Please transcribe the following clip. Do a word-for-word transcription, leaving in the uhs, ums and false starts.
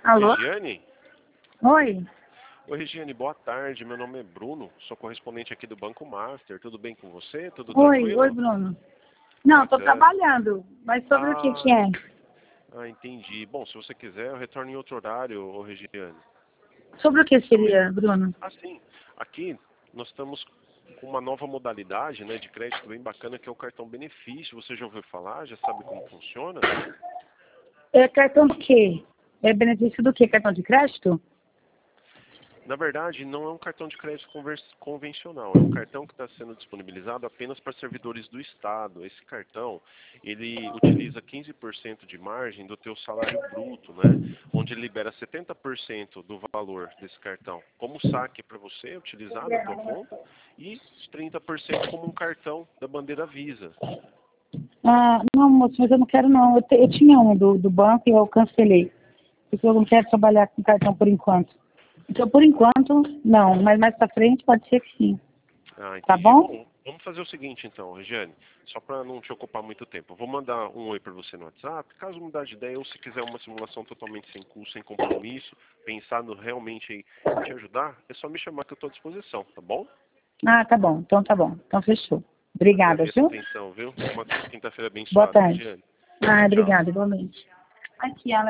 Alô? Regiane? Oi. Oi, Regiane, boa tarde. Meu nome é Bruno, sou correspondente aqui do Banco Master. Tudo bem com você? Tudo Oi, tranquilo? oi, Bruno. Não, tô Bacana. trabalhando, mas sobre o que Ah, que é? ah, entendi. Bom, se você quiser, eu retorno em outro horário, ô Regiane. Sobre o que Também. seria, Bruno? Ah, sim. Aqui nós estamos com uma nova modalidade, né, de crédito bem bacana, que é o cartão benefício. Você já ouviu falar? Já sabe como funciona? É cartão do quê? É benefício do quê? Cartão de crédito? Na verdade, não é um cartão de crédito convers- convencional, é um cartão que está sendo disponibilizado apenas para servidores do Estado. Esse cartão, ele utiliza quinze por cento de margem do teu salário bruto, né? Onde ele libera setenta por cento do valor desse cartão como saque para você utilizar na tua conta e trinta por cento como um cartão da bandeira Visa. Ah, não, moço, mas eu não quero não. Eu, te- eu tinha um do, do banco e eu cancelei. Porque eu não quero trabalhar com cartão por enquanto. Então, por enquanto, não. Mas mais pra frente pode ser que sim. Ah, Tá entendi. bom? Bom, vamos fazer o seguinte então, Regiane, só para não te ocupar muito tempo. Eu vou mandar um oi para você no WhatsApp. Caso mudar de ideia ou se quiser uma simulação totalmente sem custo, sem compromisso, pensando realmente em te ajudar, é só me chamar que eu estou à disposição, tá bom? Ah, tá bom. Então tá bom. Então fechou. Obrigada, Agradeço a viu? atenção, viu? Uma quinta-feira Boa abençoada, tarde. Regiane. Ah, Tchau, tchau. obrigada, igualmente. Aqui, ela